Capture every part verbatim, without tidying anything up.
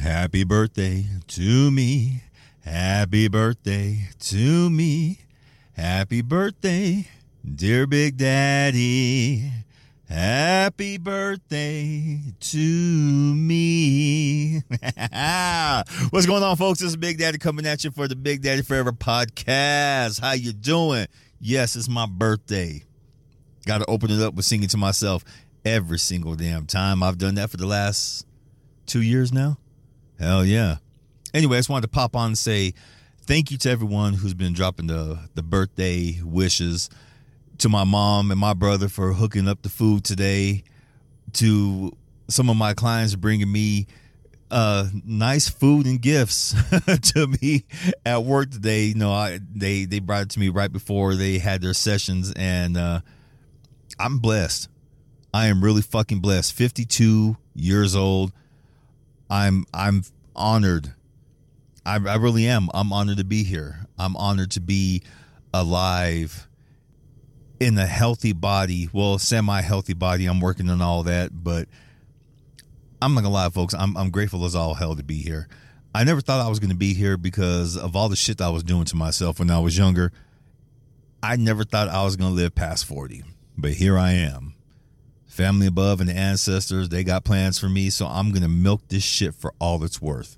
Happy birthday to me. Happy birthday to me. Happy birthday, dear Big Daddy. Happy birthday to me. What's going on, folks? This is Big Daddy coming at you for the Big Daddy Forever podcast. How you doing? Yes, it's my birthday. Got to open it up with singing to myself every single damn time. I've done that for the last two years now. Hell yeah. Anyway, I just wanted to pop on and say thank you to everyone who's been dropping the, the birthday wishes. To my mom and my brother for hooking up the food today. To some of my clients bringing me uh, nice food and gifts to me at work today. You know, I, they, they brought it to me right before they had their sessions, and uh, I'm blessed. I am really fucking blessed. fifty-two years old. I'm I'm honored. I, I really am. I'm honored to be here. I'm honored to be alive in a healthy body. Well, semi-healthy body. I'm working on all that, but I'm not gonna lie, folks. I'm I'm grateful as all hell to be here. I never thought I was gonna be here because of all the shit that I was doing to myself when I was younger. I never thought I was gonna live past forty, but here I am. Family above and the ancestors, they got plans for me, so I'm gonna milk this shit for all it's worth.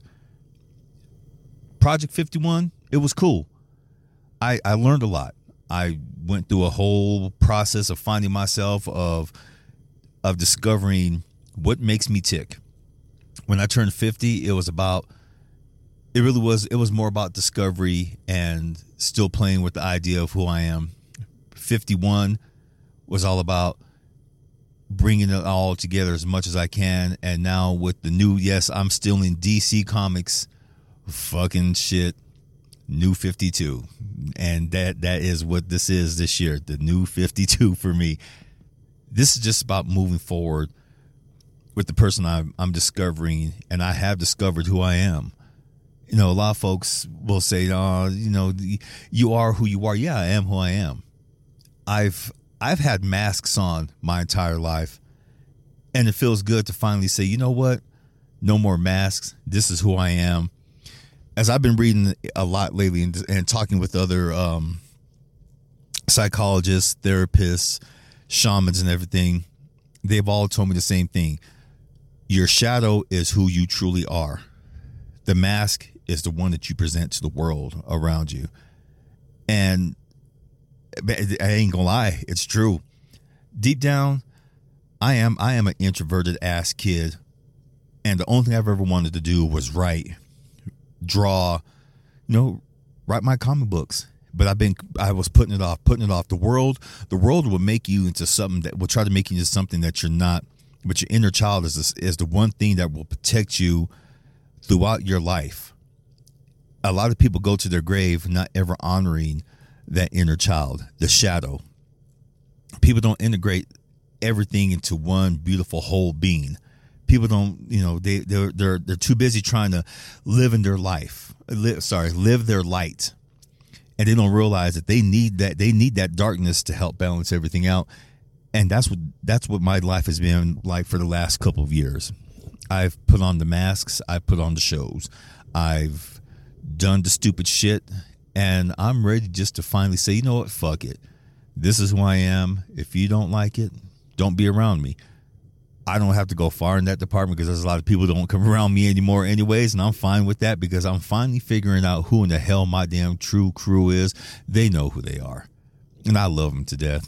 Project fifty-one, it was cool. I I learned a lot. I went through a whole process of finding myself, of of discovering what makes me tick. When I turned fifty, it was about, it really was, it was more about discovery and still playing with the idea of who I am. fifty-one was all about bringing it all together as much as I can. And now with the new, yes, I'm still in D C Comics, fucking shit. New fifty-two, and that that is what this is this year, the new fifty-two for me. This is just about moving forward with the person I'm, I'm discovering, and I have discovered who I am. You know, a lot of folks will say, "Oh, you know, you are who you are." Yeah, I am who I am. I've I've had masks on my entire life, and it feels good to finally say, you know what? No more masks. This is who I am. As I've been reading a lot lately and, and talking with other um, psychologists, therapists, shamans, and everything, they've all told me the same thing. Your shadow is who you truly are. The mask is the one that you present to the world around you. And I ain't gonna lie, it's true. Deep down, I am I am an introverted ass kid, and the only thing I've ever wanted to do was write. Draw, you know, write my comic books. But I've been, I was putting it off, putting it off. The world, the world will make you into something that will try to make you into something that you're not. But your inner child is is the one thing that will protect you throughout your life. A lot of people go to their grave not ever honoring that inner child, the shadow. People don't integrate everything into one beautiful whole being. People don't, you know, they, they're, they're, they're too busy trying to live in their life, live, sorry, live their light. And they don't realize that they need that, they need that darkness to help balance everything out. And that's what, that's what my life has been like for the last couple of years. I've put on the masks. I've put on the shows. I've done the stupid shit. And I'm ready just to finally say, you know what? Fuck it. This is who I am. If you don't like it, don't be around me. I don't have to go far in that department because there's a lot of people that don't come around me anymore anyways, and I'm fine with that because I'm finally figuring out who in the hell my damn true crew is. They know who they are, and I love them to death.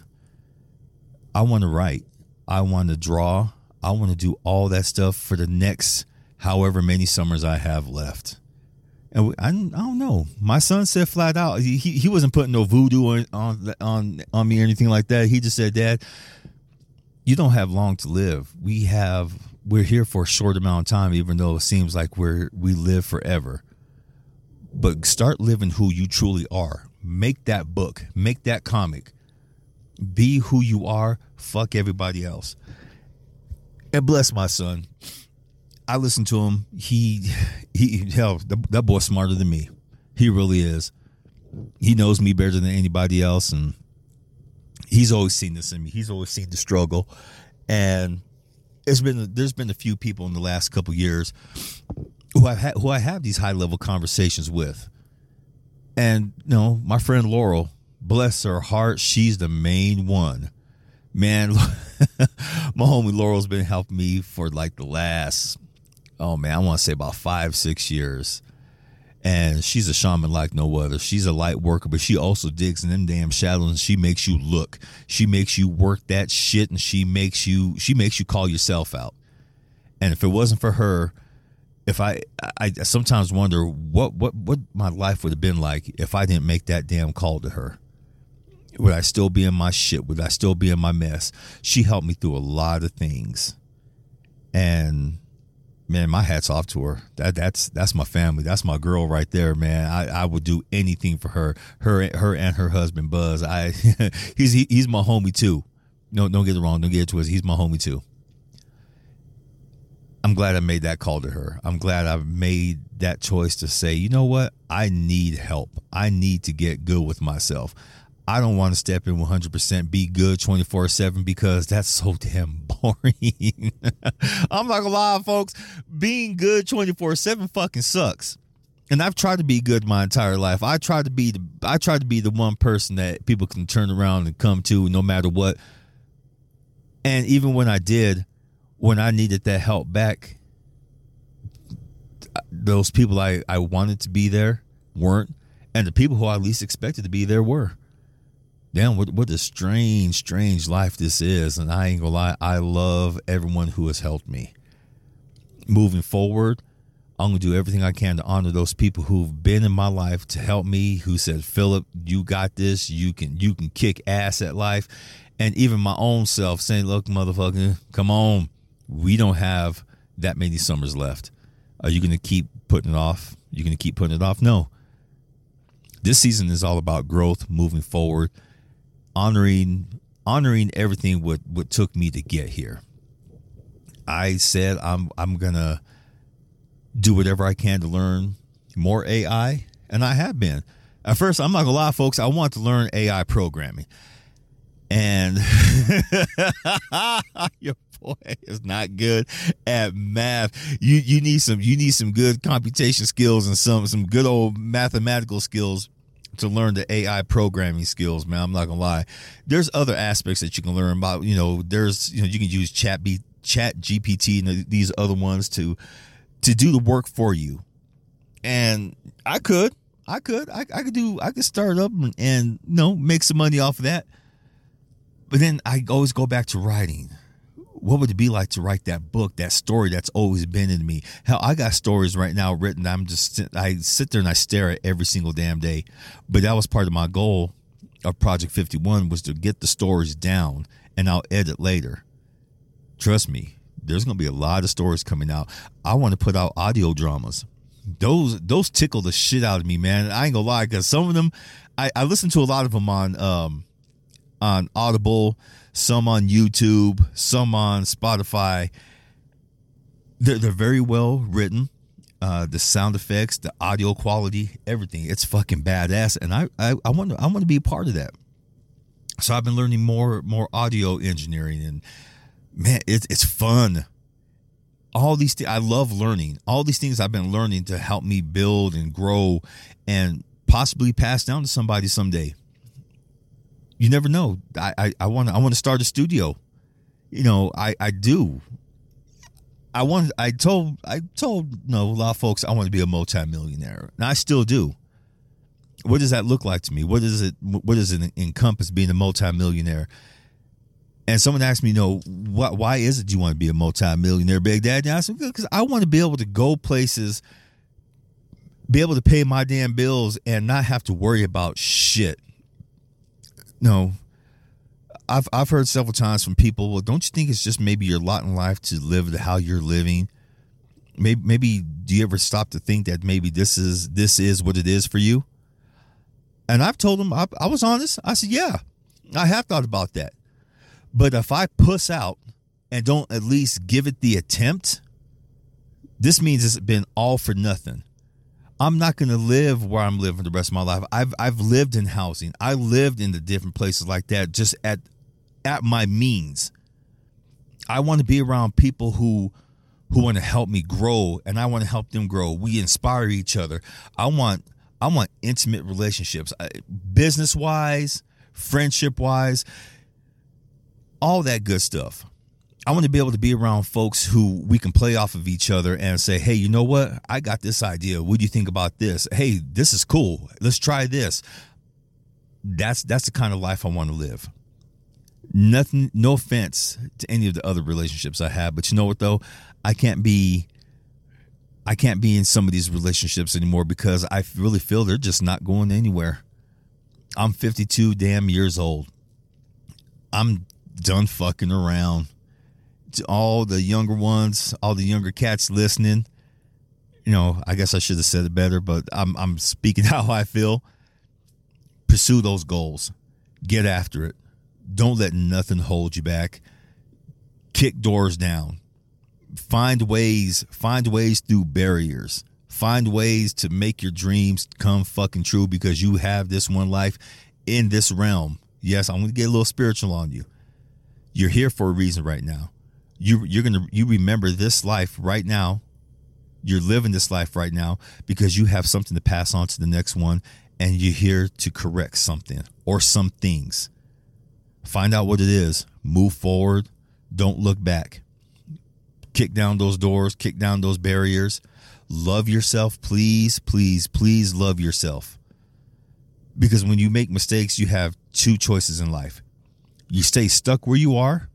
I want to write. I want to draw. I want to do all that stuff for the next however many summers I have left. And I, I don't know. My son said flat out, he, he wasn't putting no voodoo on, on, on, on me or anything like that. He just said, Dad, you don't have long to live. We have, we're here for a short amount of time, even though it seems like we're, we live forever. But start living who you truly are. Make that book, make that comic, be who you are. Fuck everybody else. And bless my son. I listen to him. He, he, hell, that boy's smarter than me. He really is. He knows me better than anybody else. And he's always seen this in me. He's always seen the struggle. And it's been, there's been a few people in the last couple years who I ha- who I have these high level conversations with. And you know, my friend Laurel, bless her heart, she's the main one. Man, my homie Laurel's been helping me for like the last, oh man, I want to say about five, six years. And she's a shaman like no other. She's a light worker, but she also digs in them damn shadows, and she makes you look. She makes you work that shit, and she makes you she makes you call yourself out. And if it wasn't for her, if I I sometimes wonder what what what my life would have been like if I didn't make that damn call to her. Would I still be in my shit? Would I still be in my mess? She helped me through a lot of things. And man, my hat's off to her. That that's that's my family. That's my girl right there, man. I, I would do anything for her. Her her and her husband Buzz. I he's he, he's my homie too. No, don't get it wrong. Don't get it twisted. He's my homie too. I'm glad I made that call to her. I'm glad I made that choice to say, you know what? I need help. I need to get good with myself. I don't want to step in one hundred percent be good twenty-four seven because that's so damn boring. I'm not gonna lie, folks. Being good twenty-four seven fucking sucks. And I've tried to be good my entire life. I tried to be the I tried to be the one person that people can turn around and come to no matter what. And even when I did, when I needed that help back, those people I, I wanted to be there weren't. And the people who I least expected to be there were. Damn, what, what a strange, strange life this is. And I ain't gonna lie, I love everyone who has helped me. Moving forward, I'm gonna do everything I can to honor those people who've been in my life to help me, who said, Philip, you got this, you can you can kick ass at life. And even my own self saying, look, motherfucker, come on. We don't have that many summers left. Are you gonna keep putting it off? You gonna keep putting it off? No. This season is all about growth, moving forward. Honoring, honoring everything what, what took me to get here. I said I'm I'm gonna do whatever I can to learn more A I, and I have been. At first, I'm not gonna lie, folks. I want to learn A I programming, and your boy is not good at math. You you need some you need some good computation skills and some some good old mathematical skills to learn the A I programming skills, man. I'm not gonna lie. There's other aspects that you can learn about. You know, there's you know you can use Chat B, Chat G P T and these other ones to to do the work for you. And I could, I could, I, I could do, I could start up and, and you know make some money off of that. But then I always go back to writing. What would it be like to write that book, that story that's always been in me? Hell, I got stories right now written. I'm just, I sit there and I stare at every single damn day. But that was part of my goal of Project fifty-one was to get the stories down and I'll edit later. Trust me, there's going to be a lot of stories coming out. I want to put out audio dramas. Those, those tickle the shit out of me, man. I ain't gonna lie, because some of them, I, I listen to a lot of them on, um, on Audible, some on YouTube, some on Spotify. They're, they're very well written. Uh, the sound effects, the audio quality, everything. It's fucking badass. And I, I, I want to, I want to be a part of that. So I've been learning more, more audio engineering, and man, it's, it's fun. All these things, I love learning. All these things I've been learning to help me build and grow and possibly pass down to somebody someday. You never know. I I want I want to start a studio. You know, I, I do. I want. I told I told you know, a lot of folks I want to be a multimillionaire, and I still do. What does that look like to me? What does it What does it encompass being a multimillionaire? And someone asked me, you know, what? Why is it you want to be a multimillionaire, Big Daddy? And I said, because I want to be able to go places, be able to pay my damn bills, and not have to worry about shit. No, I've I've heard several times from people, well, don't you think it's just maybe your lot in life to live how you're living? Maybe maybe do you ever stop to think that maybe this is this is what it is for you? And I've told them, I, I was honest. I said, yeah, I have thought about that. But if I puss out and don't at least give it the attempt, this means it's been all for nothing. I'm not going to live where I'm living the rest of my life. I've I've lived in housing. I lived in the different places like that just at at my means. I want to be around people who who want to help me grow, and I want to help them grow. We inspire each other. I want I want intimate relationships, business wise, friendship wise, all that good stuff. I want to be able to be around folks who we can play off of each other and say, hey, you know what? I got this idea. What do you think about this? Hey, this is cool. Let's try this. That's that's the kind of life I want to live. Nothing, no offense to any of the other relationships I have, but you know what though? I can't be I can't be in some of these relationships anymore because I really feel they're just not going anywhere. I'm fifty-two damn years old. I'm done fucking around. To all the younger ones, all the younger cats listening, you know, I guess I should have said it better, but I'm I'm speaking how I feel. Pursue those goals. Get after it. Don't let nothing hold you back. Kick doors down. Find ways, find ways through barriers. Find ways to make your dreams come fucking true because you have this one life in this realm. Yes, I'm going to get a little spiritual on you. You're here for a reason right now. You, you're going to, you remember this life right now. You're living this life right now because you have something to pass on to the next one, and you're here to correct something or some things. Find out what it is. Move forward. Don't look back. Kick down those doors. Kick down those barriers. Love yourself. Please, please, please love yourself. Because when you make mistakes, you have two choices in life. You stay stuck where you are,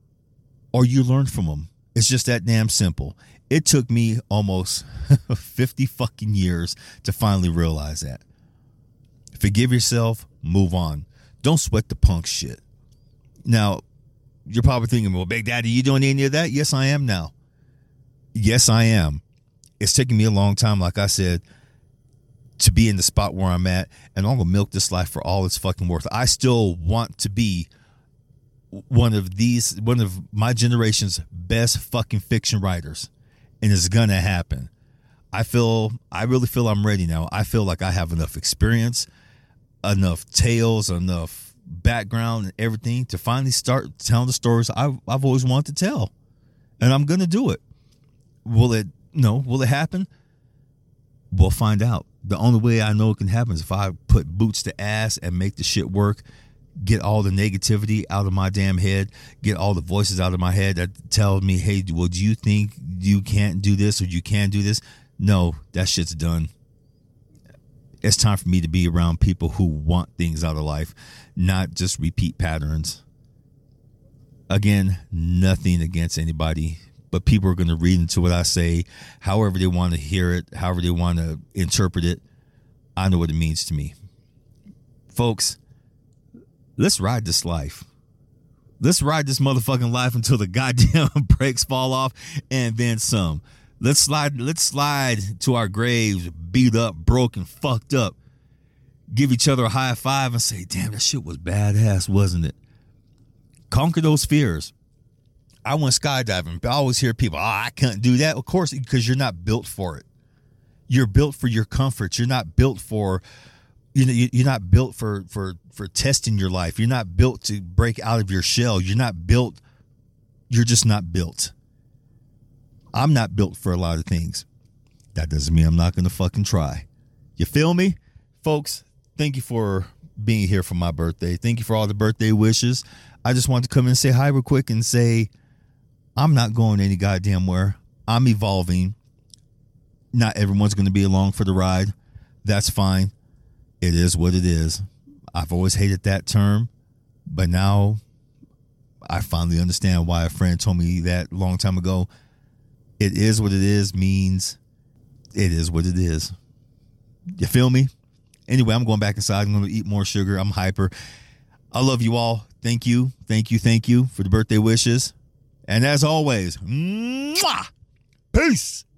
or you learn from them. It's just that damn simple. It took me almost fifty fucking years to finally realize that. Forgive yourself, move on. Don't sweat the punk shit. Now, you're probably thinking, well, Big Daddy, you doing any of that? Yes, I am now. Yes, I am. It's taken me a long time, like I said, to be in the spot where I'm at, and I'm going to milk this life for all it's fucking worth. I still want to be one of these, one of my generation's best fucking fiction writers, and it's going to happen. I feel, I really feel I'm ready now. I feel like I have enough experience, enough tales, enough background and everything to finally start telling the stories I've, I've always wanted to tell, and I'm going to do it. Will it, no, will it happen? We'll find out. The only way I know it can happen is if I put boots to ass and make the shit work, get all the negativity out of my damn head, get all the voices out of my head that tell me, hey, well, do you think you can't do this or you can do this? No, that shit's done. It's time for me to be around people who want things out of life, not just repeat patterns. Again, nothing against anybody, but people are going to read into what I say, however they want to hear it, however they want to interpret it. I know what it means to me. Folks, let's ride this life. Let's ride this motherfucking life until the goddamn brakes fall off and then some. Let's slide, let's slide to our graves, beat up, broken, fucked up. Give each other a high five and say, damn, that shit was badass, wasn't it? Conquer those fears. I went skydiving, but I always hear people, oh, I can't do that. Of course, because you're not built for it. You're built for your comfort. You're not built for, you know, you're not built for, for, for testing your life. You're not built to break out of your shell. You're not built. You're just not built. I'm not built for a lot of things. That doesn't mean I'm not going to fucking try. You feel me? Folks, thank you for being here for my birthday. Thank you for all the birthday wishes. I just wanted to come in and say hi real quick and say, I'm not going any goddamn where. I'm evolving. Not everyone's going to be along for the ride. That's fine. It is what it is. I've always hated that term, but now I finally understand why a friend told me that a long time ago. It is what it is means it is what it is. You feel me? Anyway, I'm going back inside. I'm going to eat more sugar. I'm hyper. I love you all. Thank you. Thank you. Thank you for the birthday wishes. And as always, mwah, peace.